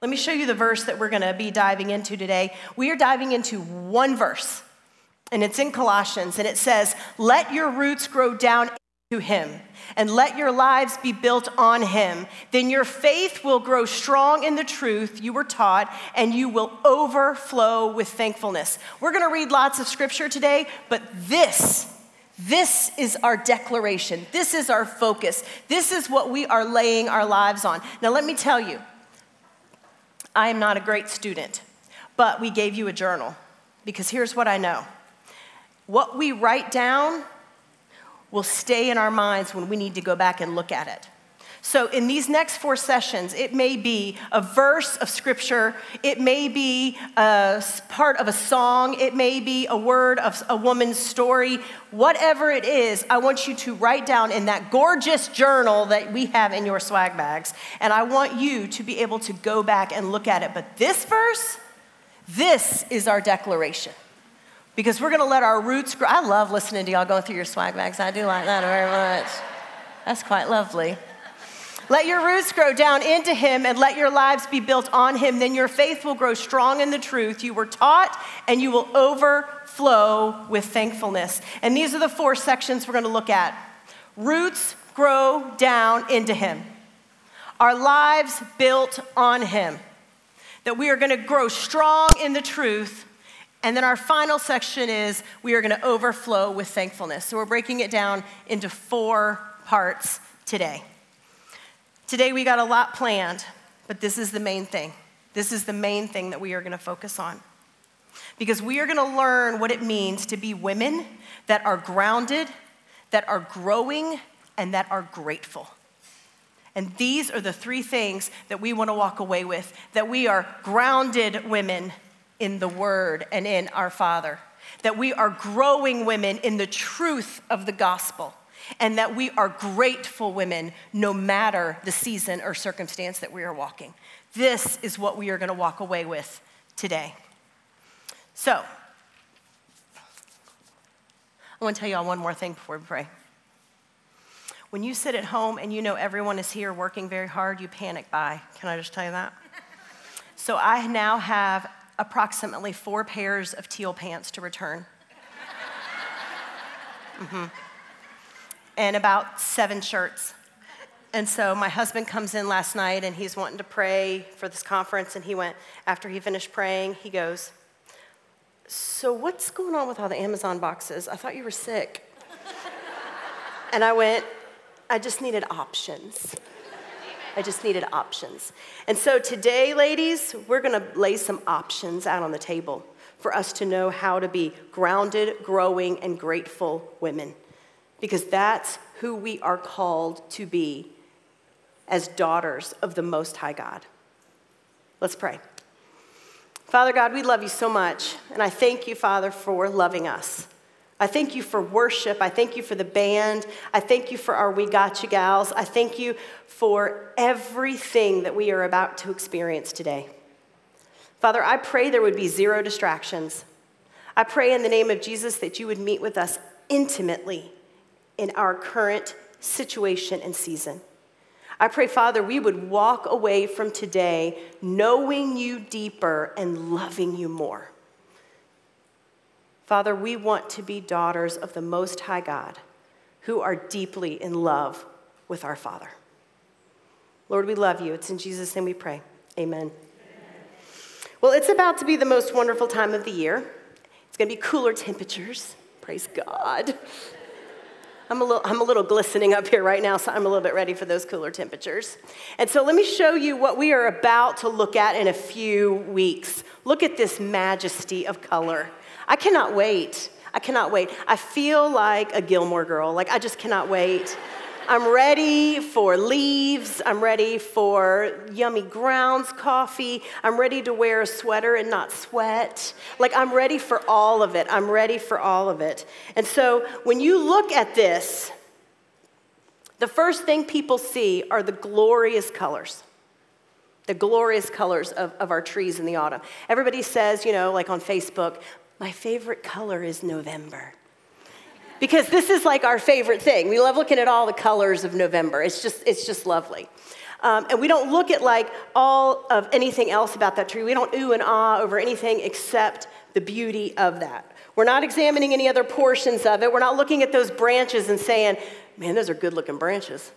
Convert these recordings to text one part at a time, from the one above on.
Let me show you the verse that we're going to be diving into today. We are diving into one verse, and it's in Colossians, and it says, "Let your roots grow down into him, and let your lives be built on him. Then your faith will grow strong in the truth you were taught, and you will overflow with thankfulness." We're going to read lots of scripture today, but this is our declaration. This is our focus. This is what we are laying our lives on. Now, let me tell you, I am not a great student, but we gave you a journal because here's what I know. What we write down will stay in our minds when we need to go back and look at it. So in these next 4 sessions, it may be a verse of scripture, it may be a part of a song, it may be a word of a woman's story. Whatever it is, I want you to write down in that gorgeous journal that we have in your swag bags, and I want you to be able to go back and look at it. But this verse, this is our declaration. Because we're gonna let our roots grow. I love listening to y'all going through your swag bags. I do like that very much. That's quite lovely. Let your roots grow down into him and let your lives be built on him. Then your faith will grow strong in the truth you were taught, and you will overflow with thankfulness. And these are the 4 sections we're going to look at. Roots grow down into him. Our lives built on him. That we are going to grow strong in the truth. And then our final section is we are going to overflow with thankfulness. So we're breaking it down into 4 parts today. Today we got a lot planned, but this is the main thing. This is the main thing that we are going to focus on. Because we are going to learn what it means to be women that are grounded, that are growing, and that are grateful. And these are the 3 things that we want to walk away with, that we are grounded women in the Word and in our Father, that we are growing women in the truth of the gospel, and that we are grateful women no matter the season or circumstance that we are walking. This is what we are going to walk away with today. So, I want to tell y'all one more thing before we pray. When you sit at home and you know everyone is here working very hard, you panic buy. Can I just tell you that? So I now have approximately 4 pairs of teal pants to return. And about 7 shirts. And so my husband comes in last night and he's wanting to pray for this conference, and he went, after he finished praying, he goes, "So what's going on with all the Amazon boxes? I thought you were sick." And I went, "I just needed options. I just needed options." And so today, ladies, we're gonna lay some options out on the table for us to know how to be grounded, growing, and grateful women. Because that's who we are called to be as daughters of the Most High God. Let's pray. Father God, we love you so much, and I thank you, Father, for loving us. I thank you for worship. I thank you for the band. I thank you for our We Got You gals. I thank you for everything that we are about to experience today. Father, I pray there would be 0 distractions. I pray in the name of Jesus that you would meet with us intimately in our current situation and season. I pray, Father, we would walk away from today knowing you deeper and loving you more. Father, we want to be daughters of the Most High God who are deeply in love with our Father. Lord, we love you. It's in Jesus' name we pray. Amen. Well, it's about to be the most wonderful time of the year. It's going to be cooler temperatures. Praise God. I'm a little glistening up here right now, so I'm a little bit ready for those cooler temperatures. And so let me show you what we are about to look at in a few weeks. Look at this majesty of color. I cannot wait. I feel like a Gilmore Girl. Like, I just cannot wait. I'm ready for leaves. I'm ready for yummy grounds coffee. I'm ready to wear a sweater and not sweat. Like, I'm ready for all of it. And so when you look at this, the first thing people see are the glorious colors. The glorious colors of our trees in the autumn. Everybody says, like on Facebook, my favorite color is November. Because this is like our favorite thing. We love looking at all the colors of November. It's just lovely. And we don't look at like all of anything else about that tree. We don't ooh and ah over anything except the beauty of that. We're not examining any other portions of it. We're not looking at those branches and saying, man, those are good looking branches.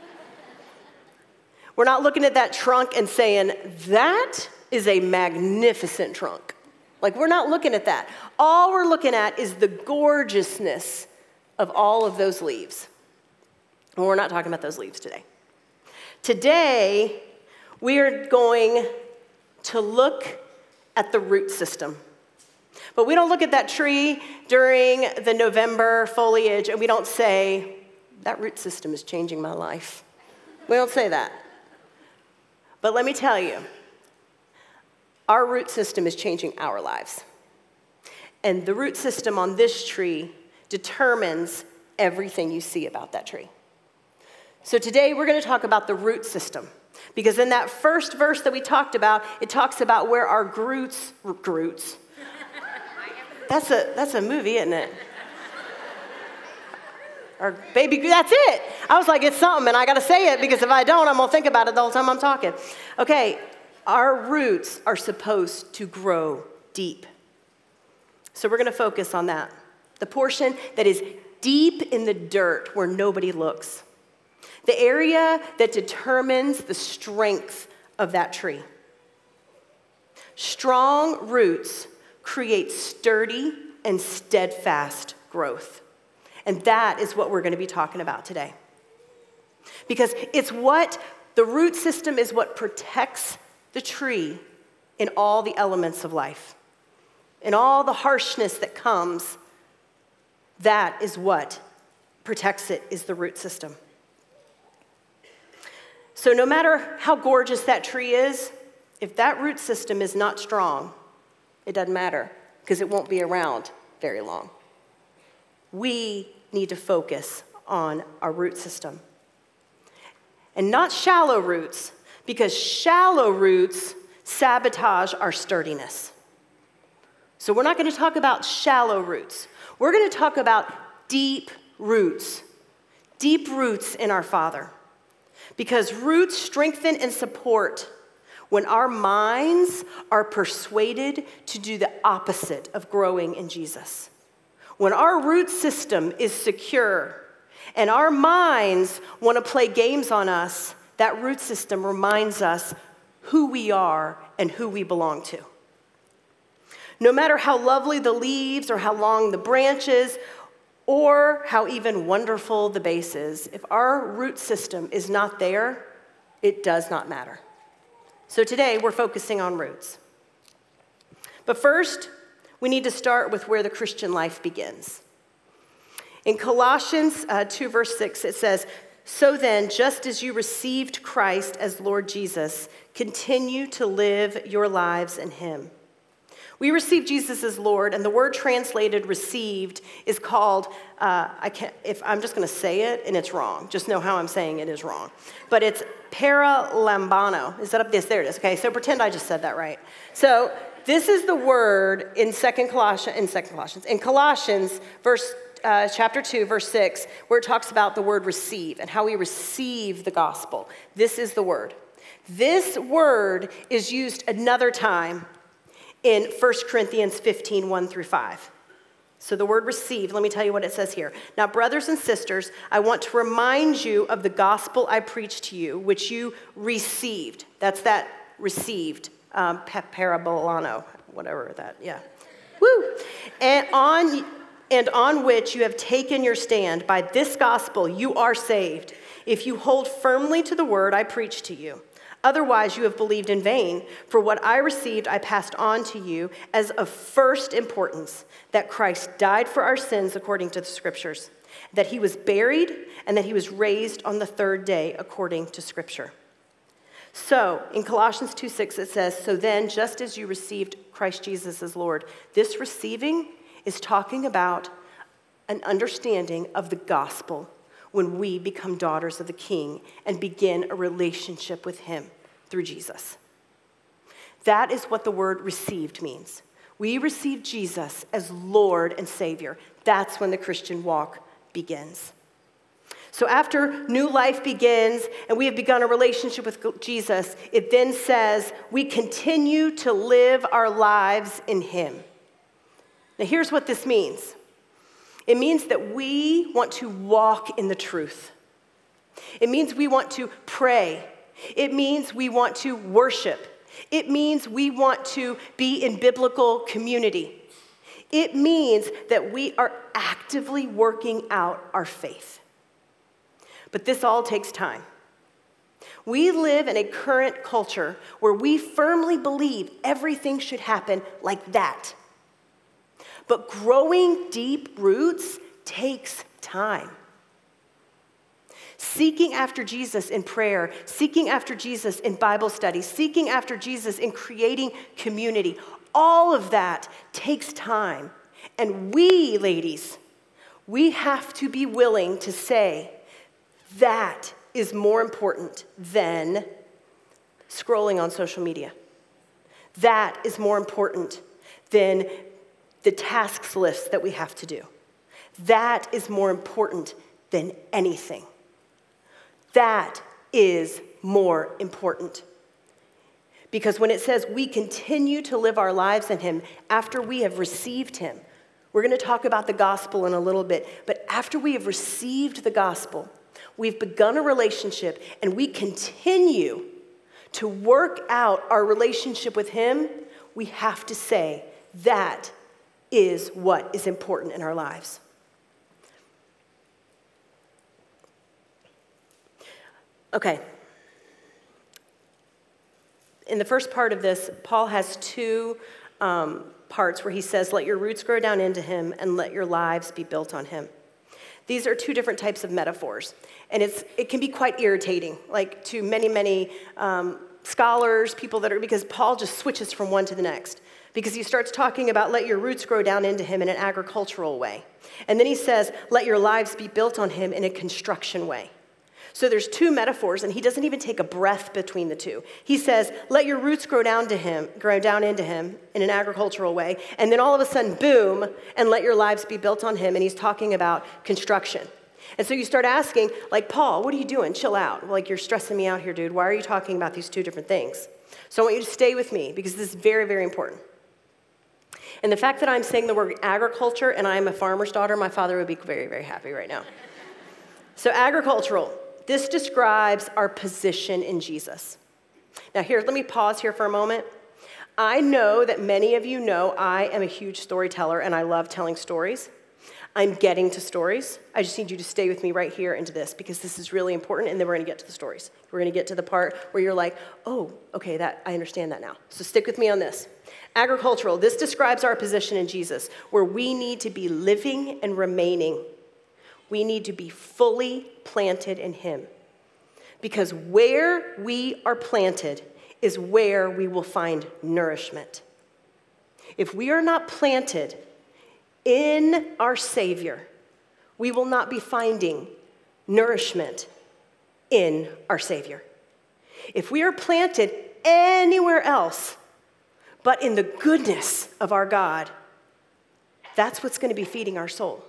We're not looking at that trunk and saying, that is a magnificent trunk. Like, we're not looking at that. All we're looking at is the gorgeousness of all of those leaves. And we're not talking about those leaves today. Today, we are going to look at the root system. But we don't look at that tree during the November foliage and we don't say, that root system is changing my life. We don't say that. But let me tell you, our root system is changing our lives. And the root system on this tree determines everything you see about that tree. So today we're going to talk about the root system. Because in that first verse that we talked about, it talks about where our roots. That's a movie, isn't it? Or baby, that's it. I was like, it's something, and I got to say it, because if I don't, I'm going to think about it the whole time I'm talking. Okay, our roots are supposed to grow deep. So we're going to focus on that. The portion that is deep in the dirt where nobody looks. The area that determines the strength of that tree. Strong roots create sturdy and steadfast growth. And that is what we're going to be talking about today. Because the root system is what protects the tree in all the elements of life. In all the harshness that comes, that is what protects it, is the root system. So no matter how gorgeous that tree is, if that root system is not strong, it doesn't matter, because it won't be around very long. We need to focus on our root system. And not shallow roots, because shallow roots sabotage our sturdiness. So we're not going to talk about shallow roots. We're going to talk about deep roots in our Father. Because roots strengthen and support when our minds are persuaded to do the opposite of growing in Jesus. When our root system is secure and our minds want to play games on us, that root system reminds us who we are and who we belong to. No matter how lovely the leaves or how long the branches or how even wonderful the base is, if our root system is not there, it does not matter. So today we're focusing on roots. But first, we need to start with where the Christian life begins. In Colossians 2, verse 6, it says, "So then, just as you received Christ as Lord Jesus, continue to live your lives in him." We received Jesus as Lord, and the word translated received is called, I'm just going to say it, and it's wrong. Just know how I'm saying it is wrong. But it's paralambano. Is that up? Yes, there it is. Okay, so pretend I just said that right. So this is the word in Colossians, chapter 2, verse 6, where it talks about the word receive and how we receive the gospel. This is the word. This word is used another time in 1 Corinthians 15, 1 through 5. So the word receive, let me tell you what it says here. "Now, brothers and sisters, I want to remind you of the gospel I preached to you, which you received." That's that received, parabolano, whatever that, yeah. Woo! And on which you have taken your stand. By this gospel you are saved, if you hold firmly to the word I preached to you. Otherwise, you have believed in vain. For what I received, I passed on to you as of first importance, that Christ died for our sins according to the Scriptures, that he was buried, and that he was raised on the third day according to Scripture. So, in Colossians 2:6, it says, "So then, just as you received Christ Jesus as Lord," this receiving is talking about an understanding of the gospel when we become daughters of the King and begin a relationship with him through Jesus. That is what the word received means. We receive Jesus as Lord and Savior. That's when the Christian walk begins. So after new life begins and we have begun a relationship with Jesus, it then says we continue to live our lives in him. Now here's what this means. It means that we want to walk in the truth. It means we want to pray. It means we want to worship. It means we want to be in biblical community. It means that we are actively working out our faith. But this all takes time. We live in a current culture where we firmly believe everything should happen like that. But growing deep roots takes time. Seeking after Jesus in prayer, seeking after Jesus in Bible study, seeking after Jesus in creating community, all of that takes time. And we, ladies, we have to be willing to say that is more important than scrolling on social media. That is more important than the tasks list that we have to do. That is more important than anything. That is more important. Because when it says we continue to live our lives in him after we have received him, we're going to talk about the gospel in a little bit, but after we have received the gospel, we've begun a relationship and we continue to work out our relationship with him, we have to say that is what is important in our lives. Okay. In the first part of this, Paul has two parts where he says, let your roots grow down into him and let your lives be built on him. These are two different types of metaphors, and it can be quite irritating, like to many scholars, people that are, because Paul just switches from one to the next, because he starts talking about let your roots grow down into him in an agricultural way, and then he says, let your lives be built on him in a construction way. So there's two metaphors, and he doesn't even take a breath between the two. He says, let your roots grow down into him in an agricultural way, and then all of a sudden, boom, and let your lives be built on him, and he's talking about construction. And so you start asking, like, Paul, what are you doing? Chill out. Like, you're stressing me out here, dude. Why are you talking about these two different things? So I want you to stay with me, because this is very, very important. And the fact that I'm saying the word agriculture, and I'm a farmer's daughter, my father would be very, very happy right now. So agricultural. This describes our position in Jesus. Now here, let me pause here for a moment. I know that many of you know I am a huge storyteller and I love telling stories. I'm getting to stories. I just need you to stay with me right here into this because this is really important, and then we're going to get to the stories. We're going to get to the part where you're like, oh, okay, I understand that now. So stick with me on this. Agricultural, this describes our position in Jesus, where we need to be living and remaining. We need to be fully planted in him. Because where we are planted is where we will find nourishment. If we are not planted in our Savior, we will not be finding nourishment in our Savior. If we are planted anywhere else but in the goodness of our God, that's what's going to be feeding our soul.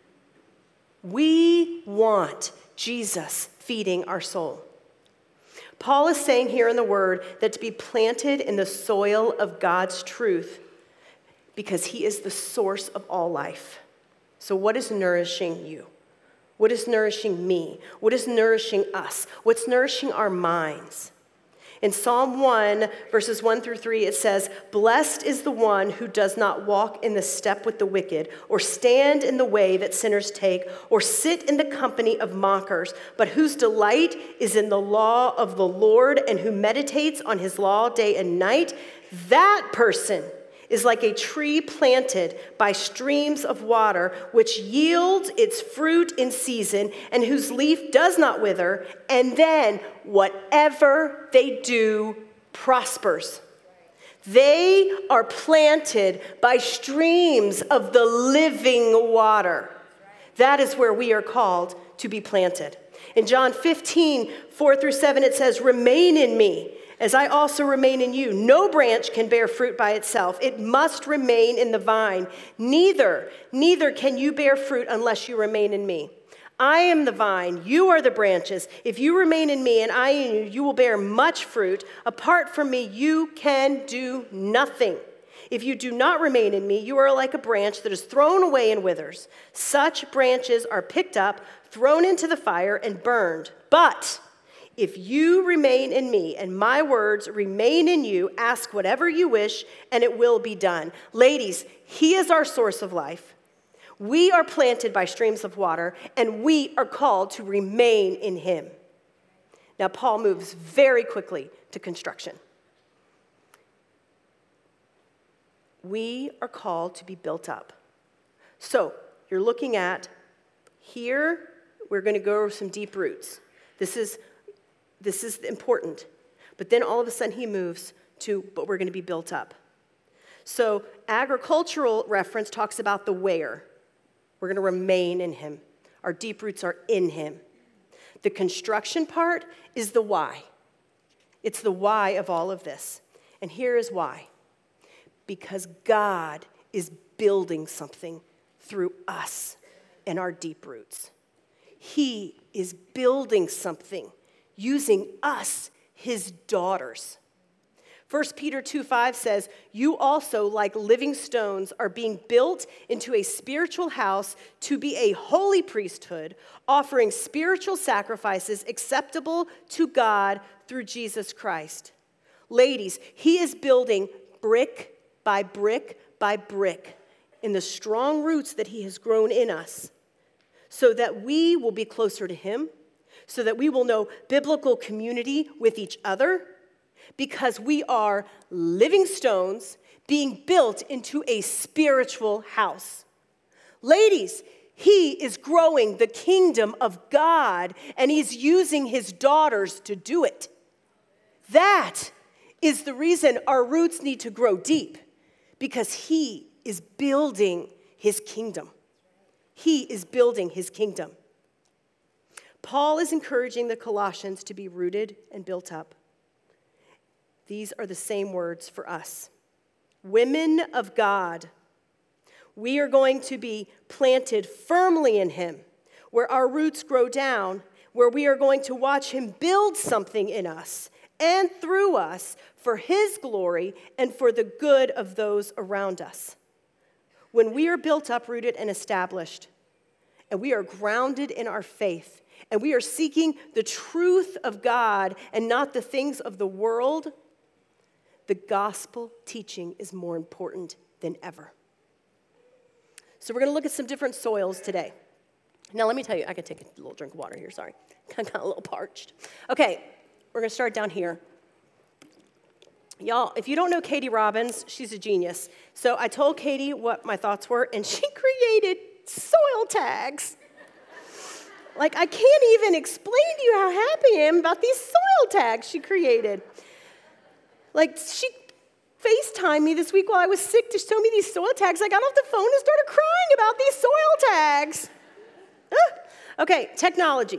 We want Jesus feeding our soul. Paul is saying here in the Word that to be planted in the soil of God's truth, because he is the source of all life. So what is nourishing you? What is nourishing me? What is nourishing us? What's nourishing our minds? In Psalm 1, verses 1 through 3, it says, "Blessed is the one who does not walk in the step with the wicked, or stand in the way that sinners take, or sit in the company of mockers, but whose delight is in the law of the Lord, and who meditates on his law day and night. That person is like a tree planted by streams of water, which yields its fruit in season, and whose leaf does not wither, and then whatever they do prospers." They are planted by streams of the living water. That is where we are called to be planted. In John 15, 4 through 7, it says, "Remain in me, as I also remain in you. No branch can bear fruit by itself. It must remain in the vine. Neither can you bear fruit unless you remain in me. I am the vine, you are the branches. If you remain in me and I in you, you will bear much fruit. Apart from me, you can do nothing. If you do not remain in me, you are like a branch that is thrown away and withers. Such branches are picked up, thrown into the fire, and burned. But if you remain in me and my words remain in you, ask whatever you wish, and it will be done. Ladies, he is our source of life. We are planted by streams of water, and we are called to remain in him. Now, Paul moves very quickly to construction. We are called to be built up. So, you're looking at here, we're going to go over some deep roots. This is important. But then all of a sudden he moves to, but we're going to be built up. So, agricultural reference talks about the where. We're going to remain in him. Our deep roots are in him. The construction part is the why. It's the why of all of this. And here is why. Because God is building something through us and our deep roots. He is building something using us, his daughters. 1 Peter 2:5 says, you also, like living stones, are being built into a spiritual house to be a holy priesthood, offering spiritual sacrifices acceptable to God through Jesus Christ. Ladies, he is building brick by brick by brick in the strong roots that he has grown in us so that we will be closer to him, so that we will know biblical community with each other, because we are living stones being built into a spiritual house. Ladies, he is growing the kingdom of God, and he's using his daughters to do it. That is the reason our roots need to grow deep, because he is building his kingdom. He is building his kingdom. Paul is encouraging the Colossians to be rooted and built up. These are the same words for us. Women of God, we are going to be planted firmly in him, where our roots grow down, where we are going to watch him build something in us and through us for his glory and for the good of those around us. When we are built up, rooted, and established, and we are grounded in our faith, and we are seeking the truth of God and not the things of the world, the gospel teaching is more important than ever. So we're going to look at some different soils today. Now, let me tell you, I could take a little drink of water here, sorry. I got a little parched. Okay, we're going to start down here. Y'all, if you don't know Katie Robbins, she's a genius. So I told Katie what my thoughts were, and she created soil tags. Like, I can't even explain to you how happy I am about these soil tags she created. Like, she FaceTimed me this week while I was sick to show me these soil tags. I got off the phone and started crying about these soil tags. Okay, technology.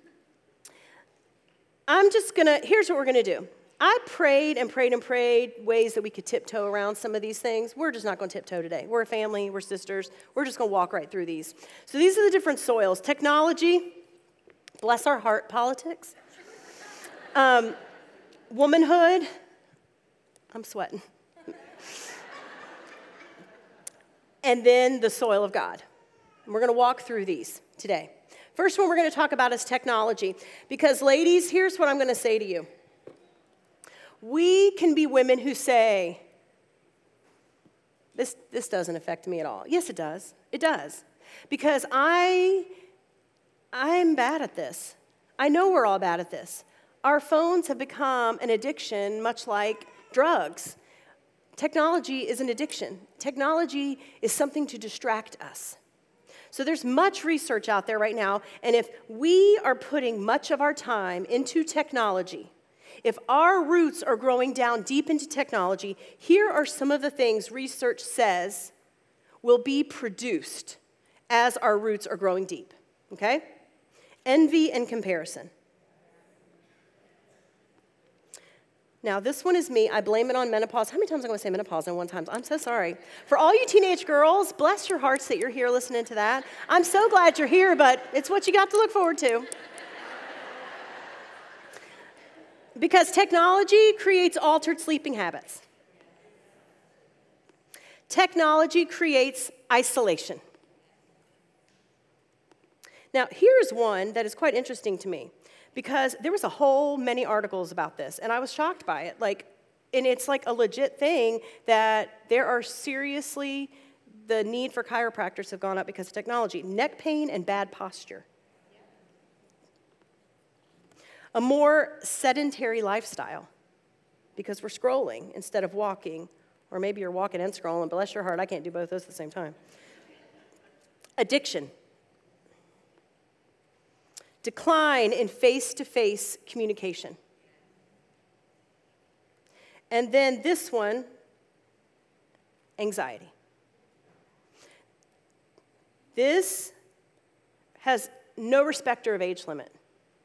Here's what we're going to do. I prayed and prayed and prayed ways that we could tiptoe around some of these things. We're just not going to tiptoe today. We're a family. We're sisters. We're just going to walk right through these. So these are the different soils. Technology, bless our heart, politics. Womanhood, I'm sweating. And then the soil of God. And we're going to walk through these today. First one we're going to talk about is technology. Because ladies, here's what I'm going to say to you. We can be women who say, this doesn't affect me at all. Yes, it does. It does. Because I'm bad at this. I know we're all bad at this. Our phones have become an addiction, much like drugs. Technology is an addiction. Technology is something to distract us. So there's much research out there right now, and if we are putting much of our time into technology, if our roots are growing down deep into technology, here are some of the things research says will be produced as our roots are growing deep, okay? Envy and comparison. Now, this one is me. I blame it on menopause. How many times am I going to say menopause in one time? I'm so sorry. For all you teenage girls, bless your hearts that you're here listening to that. I'm so glad you're here, but it's what you got to look forward to. Because technology creates altered sleeping habits. Technology creates isolation. Now, here's one that is quite interesting to me, because there was a whole many articles about this, and I was shocked by it. And it's like a legit thing that there are seriously, the need for chiropractors have gone up because of technology. Neck pain and bad posture. A more sedentary lifestyle, because we're scrolling instead of walking, or maybe you're walking and scrolling. Bless your heart, I can't do both those at the same time. Addiction. Decline in face-to-face communication. And then this one, anxiety. This has no respecter of age limit.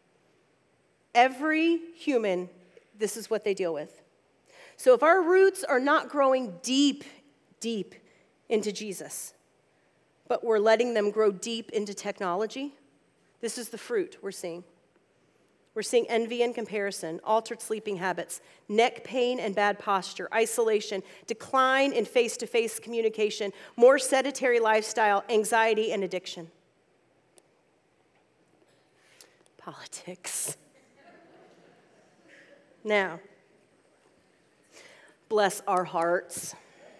Every human, this is what they deal with. So if our roots are not growing deep, deep into Jesus, but we're letting them grow deep into technology, this is the fruit we're seeing. We're seeing envy and comparison, altered sleeping habits, neck pain and bad posture, isolation, decline in face-to-face communication, more sedentary lifestyle, anxiety, and addiction. Politics. Now, bless our hearts.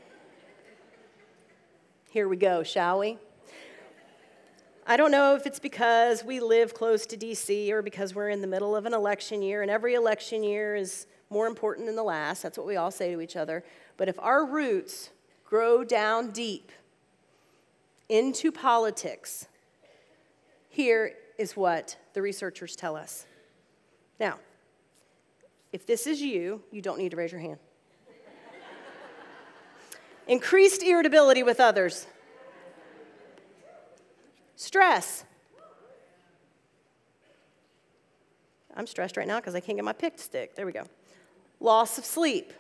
Here we go, shall we? I don't know if it's because we live close to D.C. or because we're in the middle of an election year, and every election year is more important than the last. That's what we all say to each other. But if our roots grow down deep into politics, here is what the researchers tell us. Now, if this is you, you don't need to raise your hand. Increased irritability with others. Stress. I'm stressed right now because I can't get my pick to stick. There we go. Loss of sleep.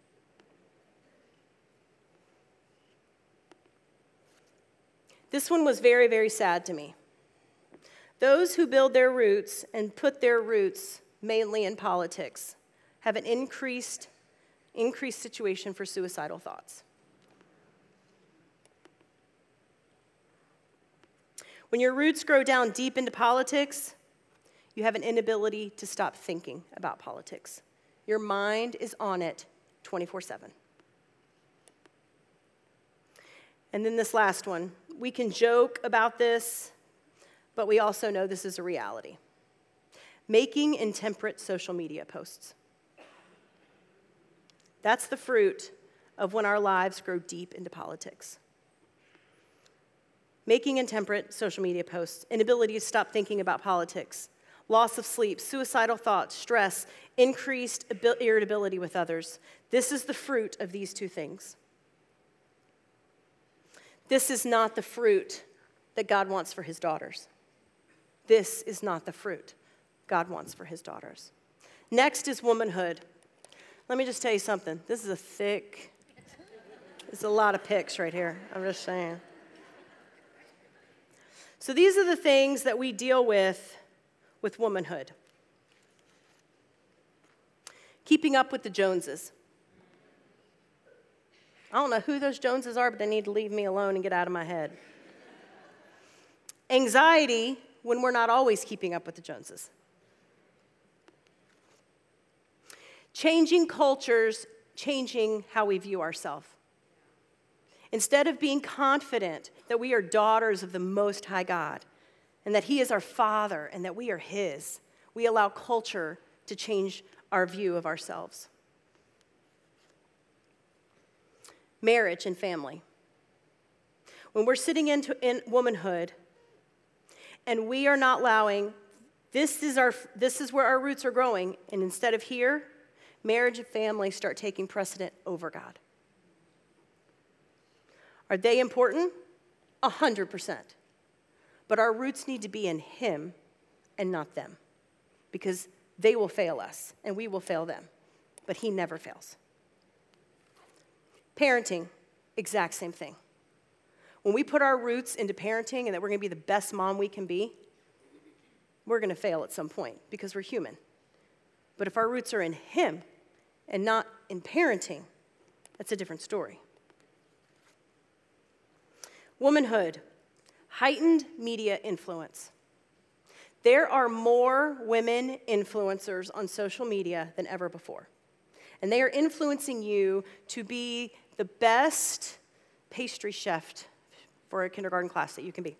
This one was very, very sad to me. Those who build their roots and put their roots mainly in politics have an increased situation for suicidal thoughts. When your roots grow down deep into politics, you have an inability to stop thinking about politics. Your mind is on it 24/7. And then this last one. We can joke about this, but we also know this is a reality. Making intemperate social media posts. That's the fruit of when our lives grow deep into politics. Making intemperate social media posts, inability to stop thinking about politics, loss of sleep, suicidal thoughts, stress, increased irritability with others. This is the fruit of these two things. This is not the fruit that God wants for his daughters. This is not the fruit God wants for his daughters. Next is womanhood. Let me just tell you something. This is it's a lot of picks right here. I'm just saying. So these are the things that we deal with womanhood. Keeping up with the Joneses. I don't know who those Joneses are, but they need to leave me alone and get out of my head. Anxiety when we're not always keeping up with the Joneses. Changing cultures, changing how we view ourselves. Instead of being confident that we are daughters of the Most High God and that he is our Father and that we are his, we allow culture to change our view of ourselves. Marriage and family. When we're sitting in womanhood and we are not allowing, this is where our roots are growing, and instead of here, marriage and family start taking precedent over God. Are they important? 100%. But our roots need to be in him and not them, because they will fail us and we will fail them. but he never fails. Parenting, exact same thing. When we put our roots into parenting and that we're going to be the best mom we can be, we're going to fail at some point because we're human. But if our roots are in him and not in parenting, that's a different story. Womanhood, heightened media influence. There are more women influencers on social media than ever before. And they are influencing you to be the best pastry chef for a kindergarten class that you can be.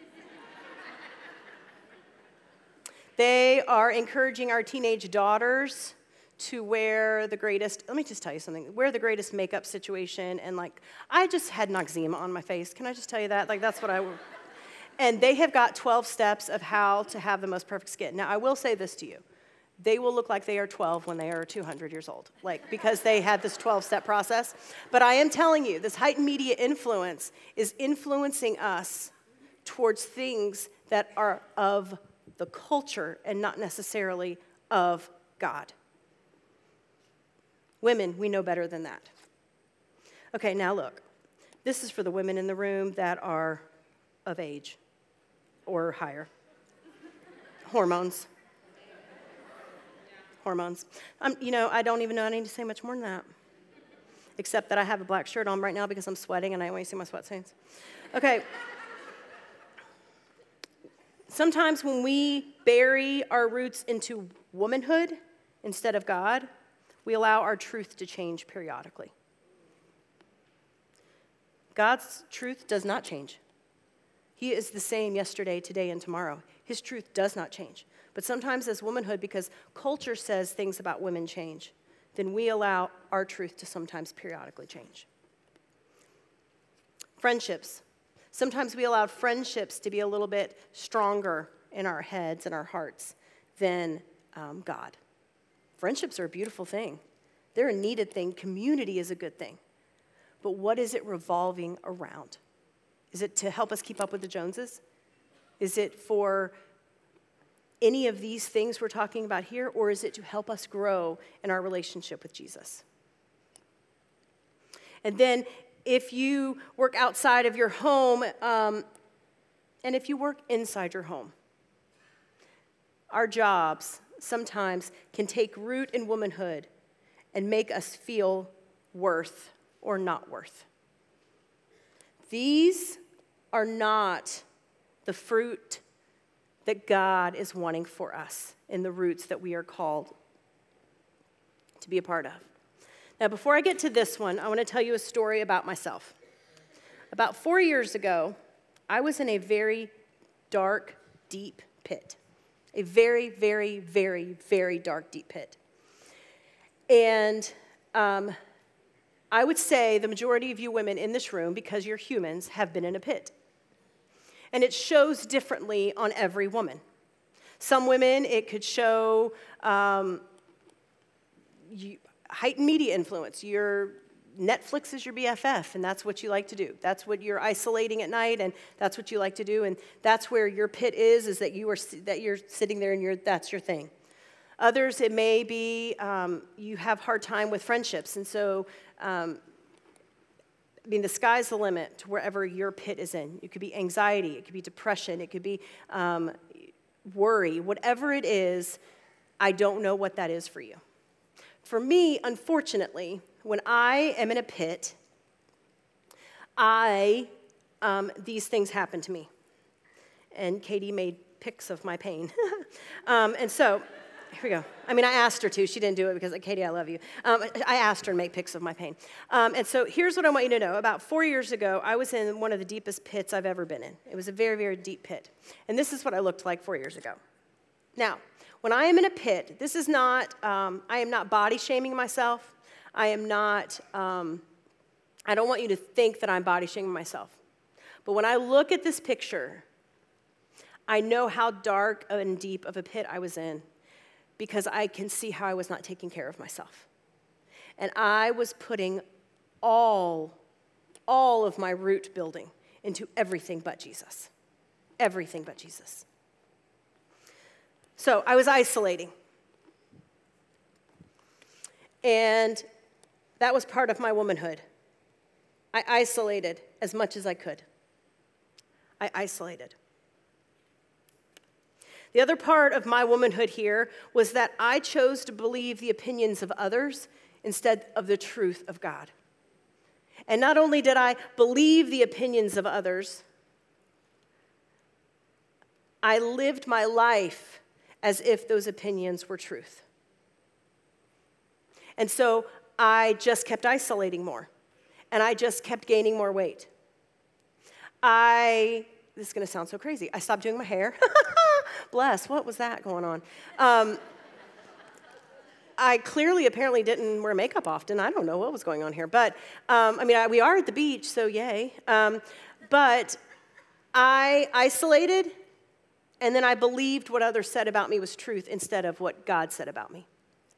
They are encouraging our teenage daughters to wear the greatest, let me just tell you something, wear the greatest makeup situation, and I just had eczema on my face. Can I just tell you that? That's what and they have got 12 steps of how to have the most perfect skin. Now, I will say this to you. They will look like they are 12 when they are 200 years old, because they had this 12-step process. But I am telling you, this heightened media influence is influencing us towards things that are of the culture and not necessarily of God. Women, we know better than that. Okay, now look. This is for the women in the room that are of age or higher. Hormones. I don't even know I need to say much more than that, except that I have a black shirt on right now because I'm sweating and I want you to see my sweat stains. Okay. Sometimes when we bury our roots into womanhood instead of God, we allow our truth to change periodically. God's truth does not change. He is the same yesterday, today, and tomorrow. His truth does not change. But sometimes as womanhood, because culture says things about women change, then we allow our truth to sometimes periodically change. Friendships. Sometimes we allow friendships to be a little bit stronger in our heads and our hearts than God. Friendships are a beautiful thing. They're a needed thing. Community is a good thing. But what is it revolving around? Is it to help us keep up with the Joneses? Is it for any of these things we're talking about here, or is it to help us grow in our relationship with Jesus? And then if you work outside of your home, and if you work inside your home, our jobs sometimes can take root in womanhood and make us feel worth or not worth. These are not the fruit that God is wanting for us in the roots that we are called to be a part of. Now, before I get to this one, I want to tell you a story about myself. About 4 years ago, I was in a very dark, deep pit. A very, very, very, very dark, deep pit. And I would say the majority of you women in this room, because you're humans, have been in a pit. And it shows differently on every woman. Some women, it could show heightened media influence. Your Netflix is your BFF, and that's what you like to do. That's what you're isolating at night, and that's what you like to do. And that's where your pit is that you're sitting there and that's your thing. Others, it may be you have hard time with friendships, and so the sky's the limit to wherever your pit is in. It could be anxiety, it could be depression, it could be worry. Whatever it is, I don't know what that is for you. For me, unfortunately, when I am in a pit, these things happen to me. And Katie made pics of my pain. And so, here we go. I asked her to. She didn't do it because, Katie, I love you. I asked her to make pics of my pain. And so here's what I want you to know. About 4 years ago, I was in one of the deepest pits I've ever been in. It was a very, very deep pit. And this is what I looked like 4 years ago. Now, when I am in a pit, this is not, I am not body shaming myself. I am not, I don't want you to think that I'm body shaming myself. But when I look at this picture, I know how dark and deep of a pit I was in, because I can see how I was not taking care of myself. And I was putting all of my root building into everything but Jesus. Everything but Jesus. So I was isolating. And that was part of my womanhood. I isolated as much as I could. I isolated. The other part of my womanhood here was that I chose to believe the opinions of others instead of the truth of God. And not only did I believe the opinions of others, I lived my life as if those opinions were truth. And so I just kept isolating more, and I just kept gaining more weight. This is going to sound so crazy. I stopped doing my hair. Bless, what was that going on? I clearly, apparently didn't wear makeup often. I don't know what was going on here. But, we are at the beach, so yay. But I isolated, and then I believed what others said about me was truth instead of what God said about me.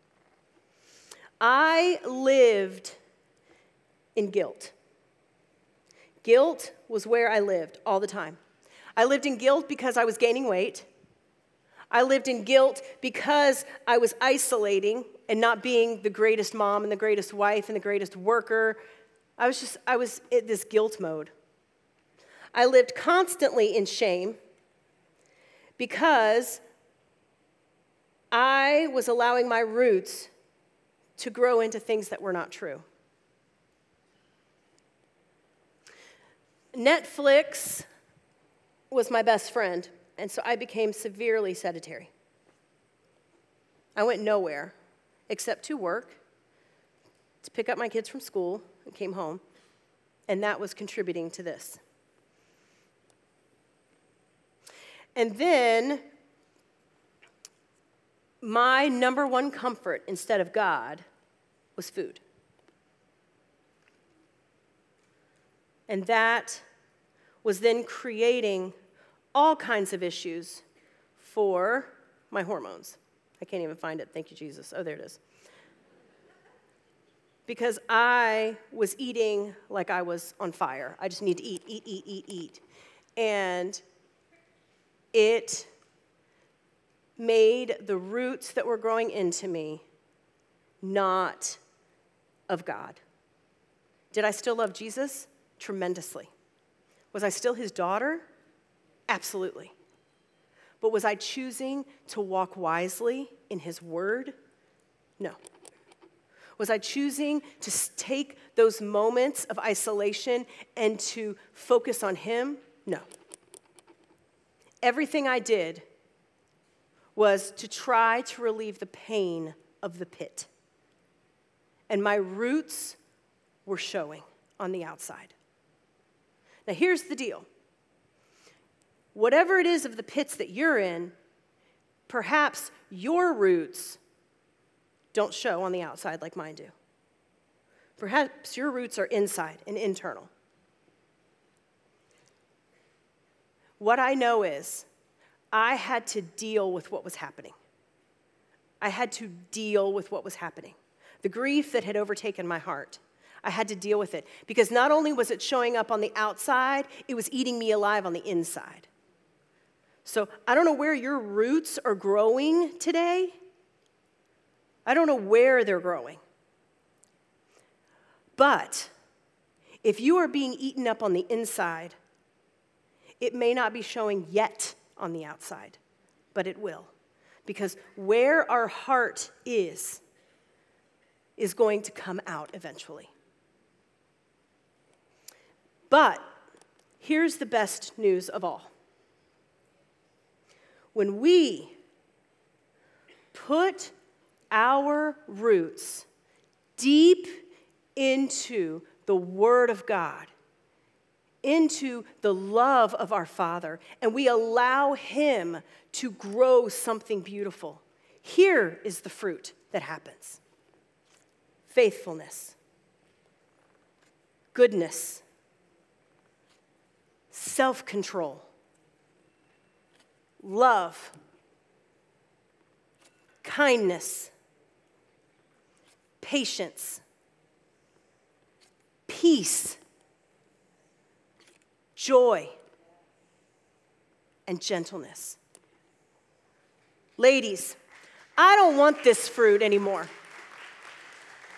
I lived in guilt. Guilt was where I lived all the time. I lived in guilt because I was gaining weight. I lived in guilt because I was isolating and not being the greatest mom and the greatest wife and the greatest worker. I was in this guilt mode. I lived constantly in shame because I was allowing my roots to grow into things that were not true. Netflix was my best friend, and so I became severely sedentary. I went nowhere except to work, to pick up my kids from school, and came home, and that was contributing to this. And then my number one comfort instead of God was food. And that was then creating all kinds of issues for my hormones. I can't even find it. Thank you, Jesus. Oh, there it is. Because I was eating like I was on fire. I just need to eat. And it made the roots that were growing into me not of God. Did I still love Jesus? Tremendously. Was I still his daughter? Absolutely. But was I choosing to walk wisely in his word? No. Was I choosing to take those moments of isolation and to focus on him? No. Everything I did was to try to relieve the pain of the pit. And my roots were showing on the outside. Now, here's the deal. Whatever it is of the pits that you're in, perhaps your roots don't show on the outside like mine do. Perhaps your roots are inside and internal. What I know is I had to deal with what was happening. I had to deal with what was happening. The grief that had overtaken my heart. I had to deal with it because not only was it showing up on the outside, it was eating me alive on the inside. So I don't know where your roots are growing today. I don't know where they're growing. But if you are being eaten up on the inside, it may not be showing yet on the outside, but it will. Because where our heart is going to come out eventually. But here's the best news of all. When we put our roots deep into the Word of God, into the love of our Father, and we allow Him to grow something beautiful, here is the fruit that happens. Faithfulness, goodness, self-control, love, kindness, patience, peace, joy, and gentleness. Ladies, I don't want this fruit anymore.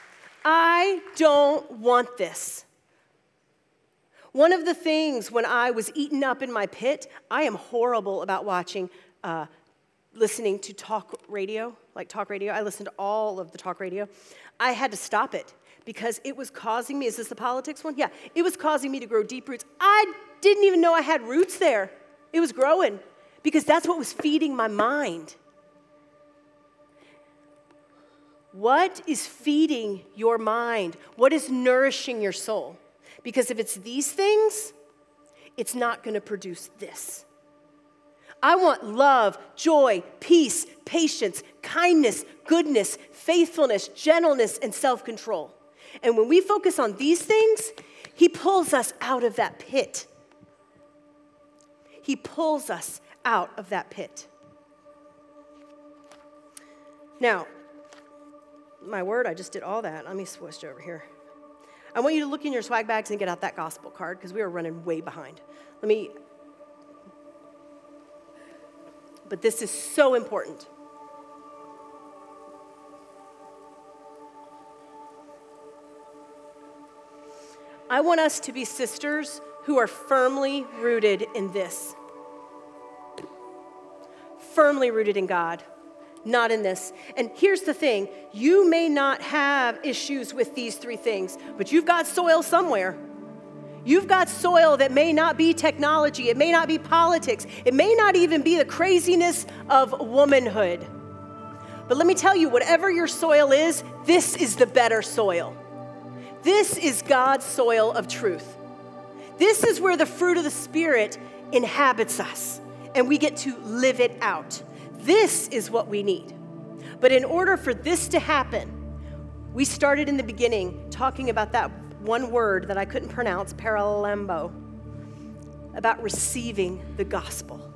I don't want this. One of the things when I was eaten up in my pit, I am horrible about listening to talk radio, like talk radio. I listened to all of the talk radio. I had to stop it because it was causing me, is this the politics one? Yeah, it was causing me to grow deep roots. I didn't even know I had roots there. It was growing because that's what was feeding my mind. What is feeding your mind? What is nourishing your soul? Because if it's these things, it's not going to produce this. I want love, joy, peace, patience, kindness, goodness, faithfulness, gentleness, and self-control. And when we focus on these things, he pulls us out of that pit. He pulls us out of that pit. Now, my word, I just did all that. Let me switch over here. I want you to look in your swag bags and get out that gospel card because we are running way behind. But this is so important. I want us to be sisters who are firmly rooted in this. Firmly rooted in God, not in this. And here's the thing, you may not have issues with these three things, but you've got soil somewhere. You've got soil that may not be technology, it may not be politics, it may not even be the craziness of womanhood. But let me tell you, whatever your soil is, this is the better soil. This is God's soil of truth. This is where the fruit of the Spirit inhabits us, and we get to live it out. This is what we need. But in order for this to happen, we started in the beginning talking about that one word that I couldn't pronounce, paralembo, about receiving the gospel.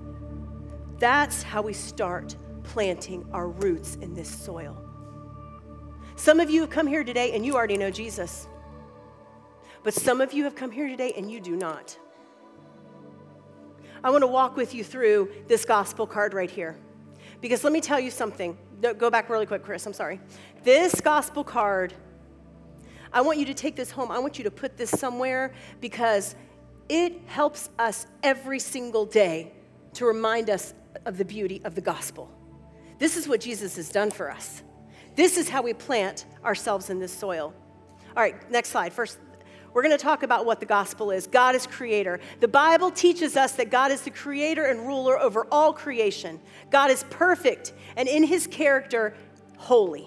That's how we start planting our roots in this soil. Some of you have come here today and you already know Jesus. But some of you have come here today and you do not. I want to walk with you through this gospel card right here. Because let me tell you something. Go back really quick, Chris, I'm sorry. This gospel card, I want you to take this home. I want you to put this somewhere because it helps us every single day to remind us of the beauty of the gospel. This is what Jesus has done for us. This is how we plant ourselves in this soil. All right, next slide. First, we're going to talk about what the gospel is. God is creator. The Bible teaches us that God is the creator and ruler over all creation. God is perfect and in his character, holy.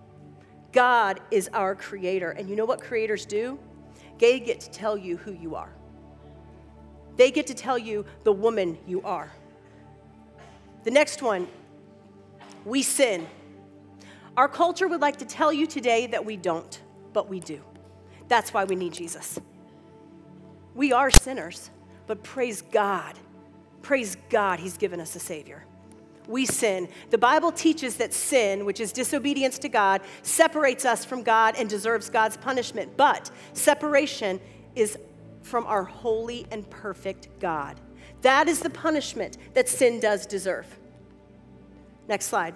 God is our creator. And you know what creators do? They get to tell you who you are. They get to tell you the woman you are. The next one, we sin. Our culture would like to tell you today that we don't, but we do. That's why we need Jesus. We are sinners, but praise God. Praise God, he's given us a Savior. We sin. The Bible teaches that sin, which is disobedience to God, separates us from God and deserves God's punishment. But separation is from our holy and perfect God. That is the punishment that sin does deserve. Next slide.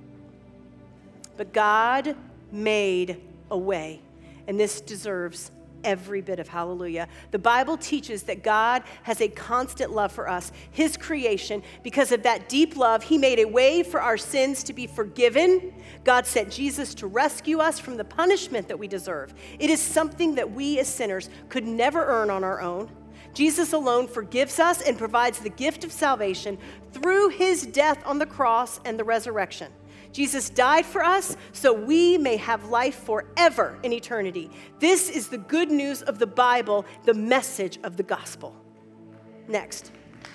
But God made a way, and this deserves every bit of hallelujah. The Bible teaches that God has a constant love for us, his creation. Because of that deep love, he made a way for our sins to be forgiven. God sent Jesus to rescue us from the punishment that we deserve. It is something that we as sinners could never earn on our own. Jesus alone forgives us and provides the gift of salvation through his death on the cross and the resurrection. Jesus died for us so we may have life forever in eternity. This is the good news of the Bible, the message of the gospel. Next.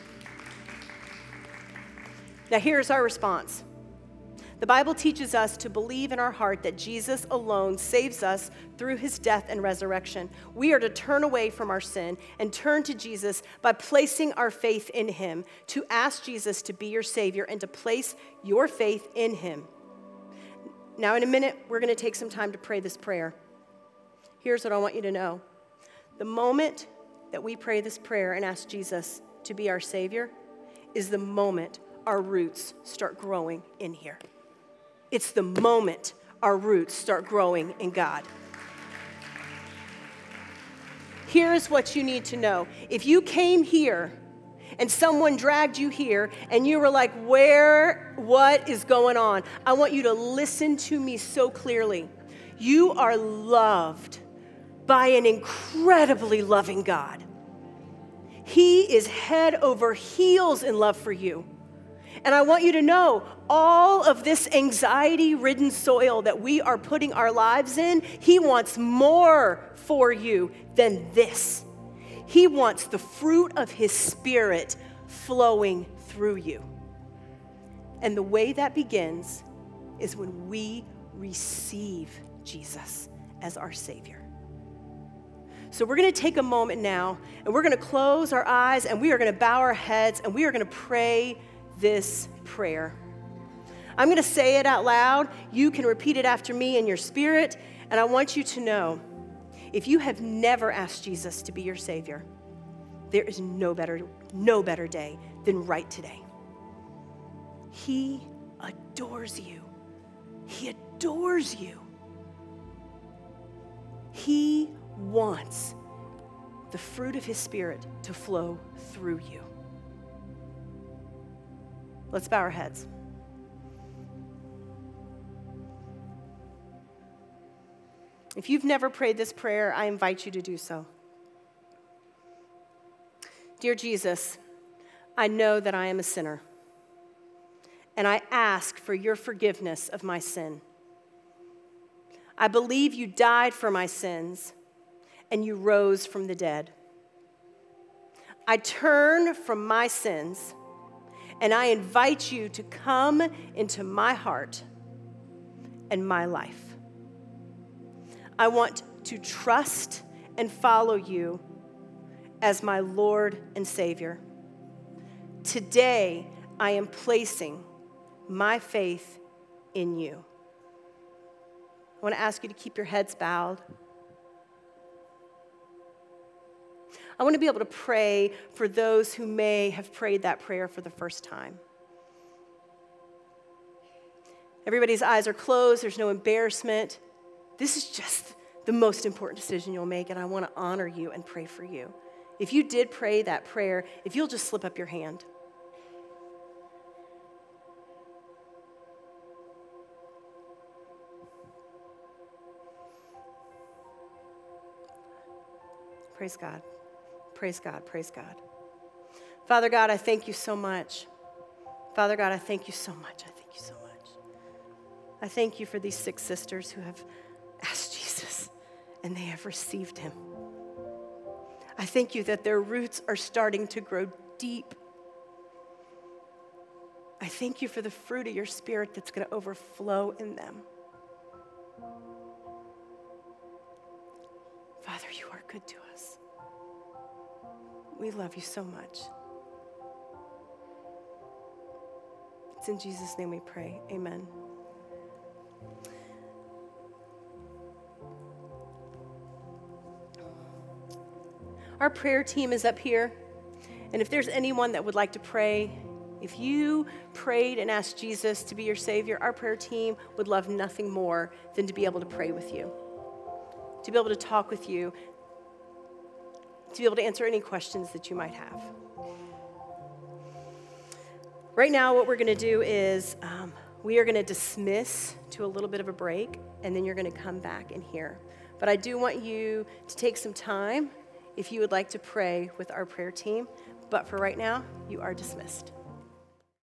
Now here's our response. The Bible teaches us to believe in our heart that Jesus alone saves us through his death and resurrection. We are to turn away from our sin and turn to Jesus by placing our faith in him, to ask Jesus to be your Savior and to place your faith in him. Now, in a minute, we're going to take some time to pray this prayer. Here's what I want you to know. The moment that we pray this prayer and ask Jesus to be our Savior is the moment our roots start growing in here. It's the moment our roots start growing in God. Here's what you need to know. If you came here and someone dragged you here and you were like, what is going on? I want you to listen to me so clearly. You are loved by an incredibly loving God. He is head over heels in love for you. And I want you to know, all of this anxiety-ridden soil that we are putting our lives in, He wants more for you than this. He wants the fruit of His Spirit flowing through you. And the way that begins is when we receive Jesus as our Savior. So we're going to take a moment now, and we're going to close our eyes, and we are going to bow our heads, and we are going to pray this prayer. I'm going to say it out loud. You can repeat it after me in your spirit, and I want you to know, if you have never asked Jesus to be your Savior, there is no better day than right today. He adores you. He adores you. He wants the fruit of His Spirit to flow through you. Let's bow our heads. If you've never prayed this prayer, I invite you to do so. Dear Jesus, I know that I am a sinner, and I ask for your forgiveness of my sin. I believe you died for my sins, and you rose from the dead. I turn from my sins, and I invite you to come into my heart and my life. I want to trust and follow you as my Lord and Savior. Today, I am placing my faith in you. I want to ask you to keep your heads bowed. I want to be able to pray for those who may have prayed that prayer for the first time. Everybody's eyes are closed. There's no embarrassment. This is just the most important decision you'll make, and I want to honor you and pray for you. If you did pray that prayer, if you'll just slip up your hand. Praise God. Praise God. Praise God. Father God, I thank you so much. Father God, I thank you so much. I thank you so much. I thank you for these 6 sisters who have asked Jesus and they have received him. I thank you that their roots are starting to grow deep. I thank you for the fruit of your Spirit that's going to overflow in them. Father, you are good to us. We love you so much. It's in Jesus' name we pray. Amen. Our prayer team is up here, and if there's anyone that would like to pray, if you prayed and asked Jesus to be your Savior, our prayer team would love nothing more than to be able to pray with you, to be able to talk with you, to be able to answer any questions that you might have. Right now, what we're going to do is we are going to dismiss to a little bit of a break, and then you're going to come back in here. But I do want you to take some time if you would like to pray with our prayer team. But for right now, you are dismissed.